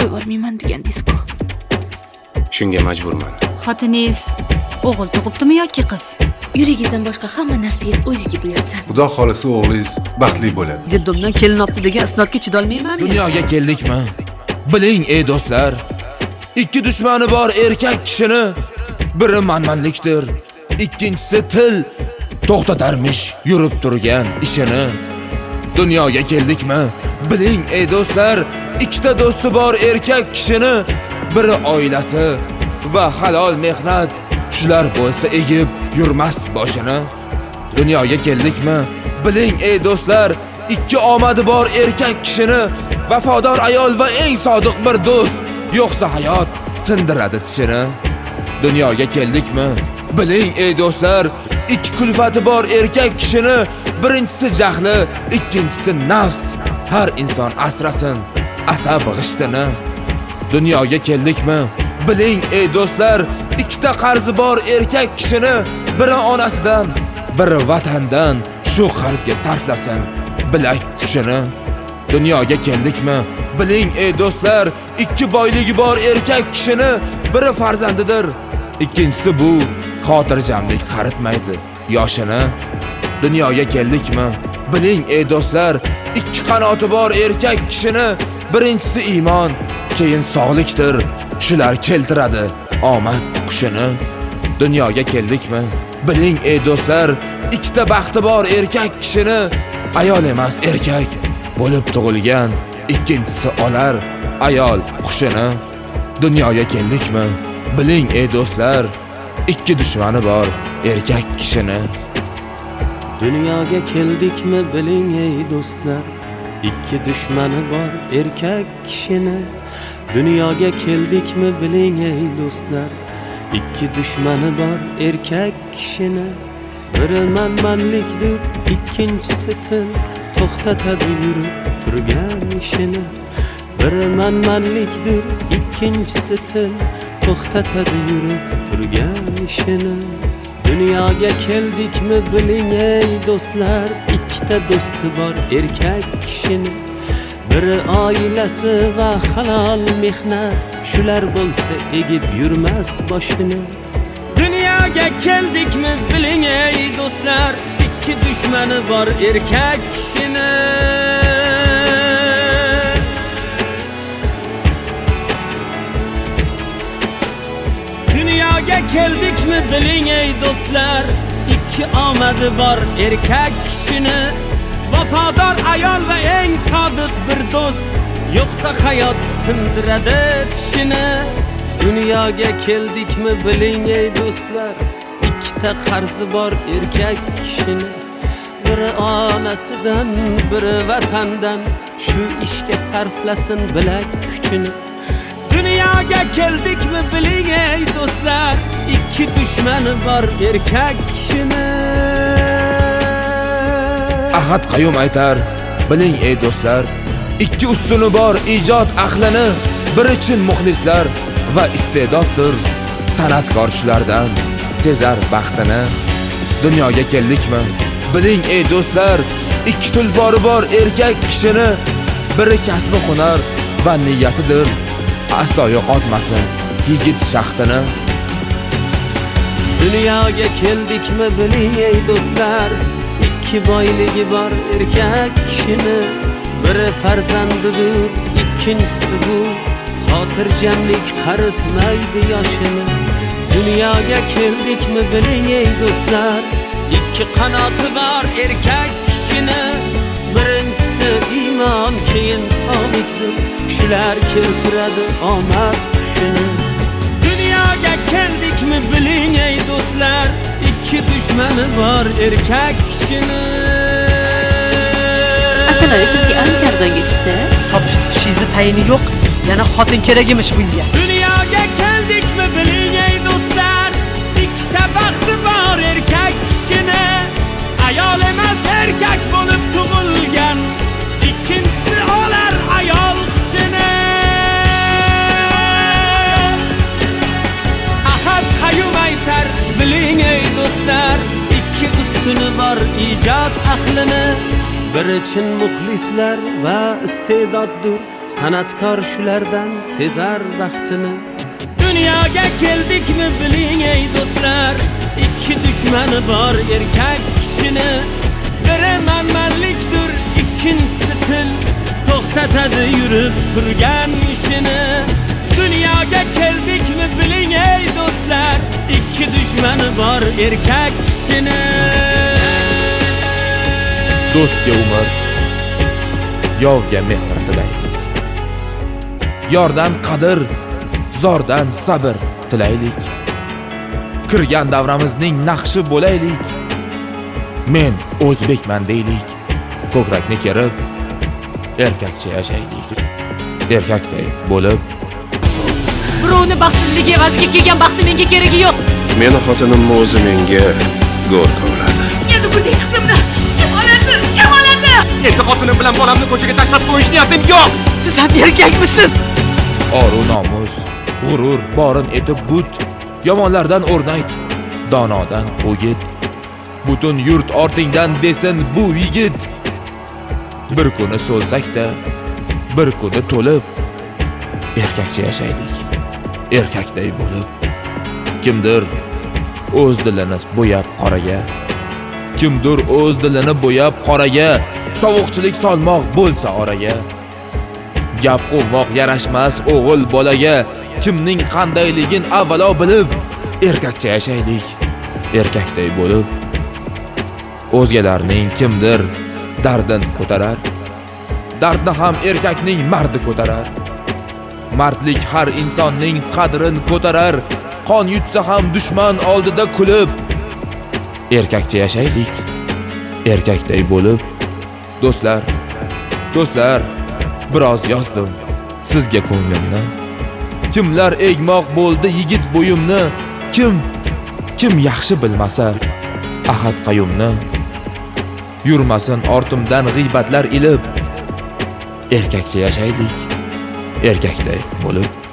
yubormayman degandingiz-ku. Shunga majburman. Xotiningiz o'g'il tug'ibdimi yoki qiz? Yuragingizdan boshqa hamma narsangiz o'ziga buyursin. Xudo xolisa o'g'lingiz baxtli bo'ladi. Diddimdan kelin olibdi degan isnodga chidolmayman. Dunyoga keldikmi? Biling ey do'stlar, ikki dushmani bor erkak kishini. Biri manmanlikdir, ikkinchisi til to'xtatarmish yurib turgan ishini. Dunyoga keldikmi? Biling ey do'stlar, ikkita do'sti bor erkak kishini. Biri oilasi va halol mehnat, shular bo'lsa egib yurmas boshini. Dunyoga keldikmi? Biling ey do'stlar, ikki omadi bor erkak kishini. Vafodor ayol va eng sodiq bir do'st, yo'qsa hayot sindiradi tishini. Dunyoga keldikmi? Biling ey do'stlar, ikki kulfati bor erkak kishini. Birinchisi jahli, ikkinchisi nafs. Har inson asrasin asab g'ishtini. Dunyoga keldikmi? Biling ey do'stlar, ikkita qarzi bor erkak kishini. Biri onasidan, biri vatandan, shu qarzga sarflasin bilak kuchini. Dunyoga keldikmi? Biling ey do'stlar, ikki boyligi bor erkak kishini. Biri farzandidir, ikkinchisi bu xotirjamlik qaritmaydi yoshini. Dunyoga keldikmi? Biling ey do'stlar, ikki qanoti bor erkak kishini. Birinchisi iymon, keyin sog'likdir, shular keltiradi omad qushini. Dunyoga keldikmi? Biling ey do'stlar, ikkita baxti bor erkak kishini. Ayol emas erkak bo'lib tug'ilgan, ikkinchisi olar ayol qushini. Dunyoga keldikmi? Biling ey do'stlar, ikki dushmani bor erkak kishini. Dunyoga keldikmi? Biling ey do'stlar, ikki dushmani bor erkak kishini. Dunyoga keldikmi? Biling ey do'stlar, ikki dushmani bor erkak kishini. Biri manmanlikdir, ikkinchisi til to'xtatadi yurib turgan ishini. Biri manmanlikdir, ikkinchisi til to'xtatadi yurib turgan ishini. Dunyoga keldikmi? Biling ey do'stlar, ikkita do'sti bor erkak kishini. Biri oilasi va halol mehnat, shular bo'lsa egib yurmas boshini. Dunyoga keldikmi? Biling ey do'stlar, ikki dushmani bor erkak kishini. Dunyoga keldikmi? Biling ey do'stlar, ikki omadi bor erkak kishini. Vafodor ayol va eng sodiq bir do'st, yo'qsa hayot sindiradi tishini. Dunyoga keldikmi? Biling ey do'stlar, ikkita qarzi bor erkak kishini. Biri onasidan, biri vatandan, shu ishga sarflasin bilak kuchini. Dunyoga keldikmi? Biling ey do'stlar, ikki dushmani bor erkak kishini. Ahad Qayyum aytar, biling ey do'stlar, ikki ustuni bor ijod ahlini. Biri chin muxlislar va iste'doddir, san'atkor shulardan sezar baxtini. Dunyoga keldikmi? Biling ey do'stlar, ikki tulpori bor erkak kishini. Biri kasbi hunar va niyatidir, aslo yo'qotmasin yigit shaxtini. Dunyoga keldikmi? Biling ey do'stlar, ikki boyligi bor erkak kishini. Biri farzandidir, ikkinchisi bu xotirjamlik qaritmaydi yoshini. Dunyoga keldikmi? Biling ey do'stlar, ikki qanoti bor erkak kishini. Birinchisi iymon, keyin sog'likdir, shular keltiradi omad qushini. Dunyoga keldikmi? Biling ey do'stlar, ikki dushmani bor erkak kishini. Asalari sizga ancha arzonga tushdi. Topish tutishingizni tayini yo'q, yana xotin kerak emish bunga. Dunyoga keldikmi? Biling ey do'stlar, ikkita baxti bor erkak kishini. Ayol emas erkak bo'lib tug'ilgan, ikkinchisi olar ayol qushini. Ahad Qayyum aytar, biling ey do'stlar, ikki ustuni bor ijod ahlini. Biri chin muxlislar va iste'doddir, San'atkor shulardan sezar baxtini. Dunyoga keldikmi biling ey do'stlar, ikki dushmani bor erkak kishini. Biri manmanlikdir, ikkinchisi til, to'xtatadi yurib turgan ishini. Dunyoga keldikmi biling ey do'stlar, ikki dushmani bor erkak kishini. Do'stga umr, yovga mehr tilaylik. Yordan qadr, zordan sabr tilaylik. Kirgan davramizning naqshi bo'laylik. Men o'zbekman deylik. Ko'krakni kerib, erkakcha yashaylik. Erkakday bo'lib, Birovni baxtsizligi evaziga kelgan baxti menga keragi yo'q. Meni xotinimni o'zi menga go'r kovladi. Endi bunday qizimni kim oladi? Kim oladi? Endi xotinim bilan bolamni ko'chaga tashlab qo'yish niyatim yo'q. Siz ham erkakmisiz? oru nomus, g'urur borin etib but, yomonlardan o'rnak, donodan o'git. Butun yurt ortingdan desin bu yigit. Bir kuni so'lsakda, bir kuni to'lib, erkakcha yashaylik. Erkakday bo'lib, kimdir o'z dilini bo'yab qoraga, kimdir o'z dilini bo'yab qoraga, sovuqchilik solmoq bo'lsa oraga. Gap quvmoq yarashmas o'g'il bolaga, kimning qandayligin avvalo bilib, erkakcha yashaylik. Erkakday bo'lib, o'zgalarning kimdir dardin ko'tarar, dardni ham erkakning mardi ko'tarar. Mardlik har insonning qadrin ko'tarar, qon yutsa ham dushman oldida kulib. Erkakcha yashaylik, erkakday bo'lib. Do'stlar, biroz yozdim sizga ko'nglimni. Kimlar egmoq bo'ldi yigit bo'yimni, kim yaxshi bilmasa ahad qayumni. Yurmasin ortimdan g'iybatlar ilib, erkakcha yashaylik, erkakday bo'lib.